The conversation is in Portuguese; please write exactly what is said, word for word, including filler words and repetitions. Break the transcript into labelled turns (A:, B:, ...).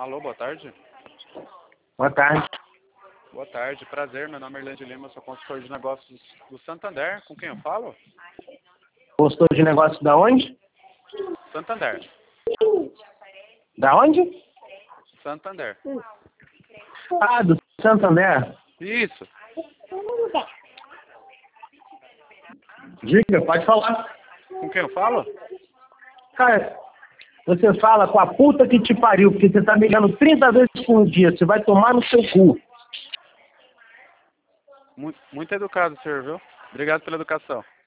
A: Alô, boa tarde.
B: Boa tarde.
A: Boa tarde, prazer. Meu nome é Irlande Lima, sou consultor de negócios do Santander. Com quem eu falo?
B: Consultor de negócios da onde?
A: Santander.
B: Da onde?
A: Santander.
B: Ah, do Santander.
A: Isso.
B: Diga, pode falar.
A: Com quem eu falo?
B: Cara, você fala com a puta que te pariu, porque você tá me ligando trinta vezes por dia. Você vai tomar no seu cu.
A: Muito, muito educado, senhor, viu? Obrigado pela educação.